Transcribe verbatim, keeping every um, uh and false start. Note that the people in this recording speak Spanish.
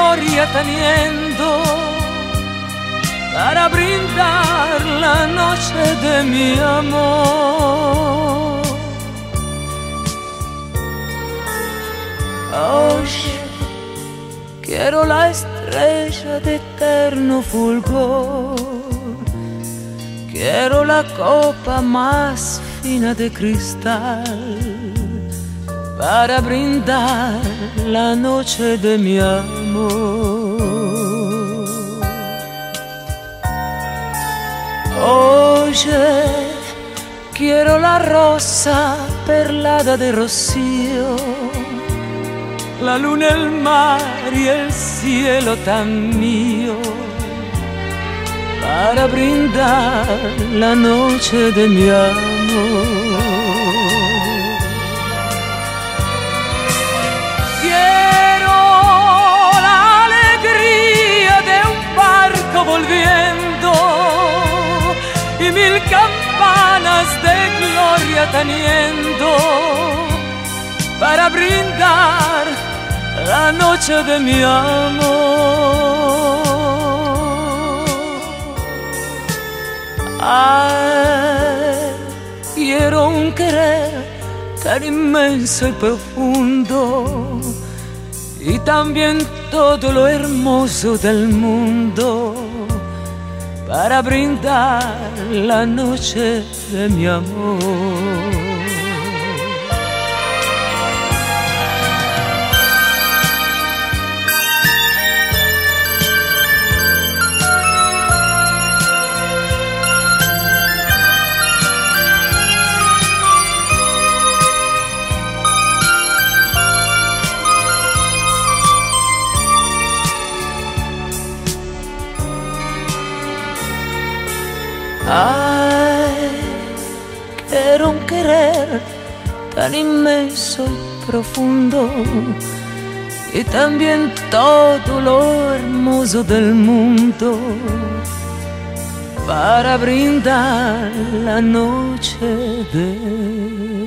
gloria teniendo para brindar la noche de mi amor. Oye, quiero la estrella de eterno fulgor, quiero la copa más fina de cristal para brindar la noche de mi amor. Oye, quiero la rosa perlada de rocío, la luna, el mar y el cielo tan mío para brindar la noche de mi amor. Quiero la alegría de un barco volviendo y mil campanas de gloria teniendo para brindar la noche de mi amor. Ay, quiero un querer tan inmenso y profundo y también todo lo hermoso del mundo para brindar la noche de mi amor. Ay, quiero un querer tan inmenso y profundo y también todo lo hermoso del mundo para brindar la noche de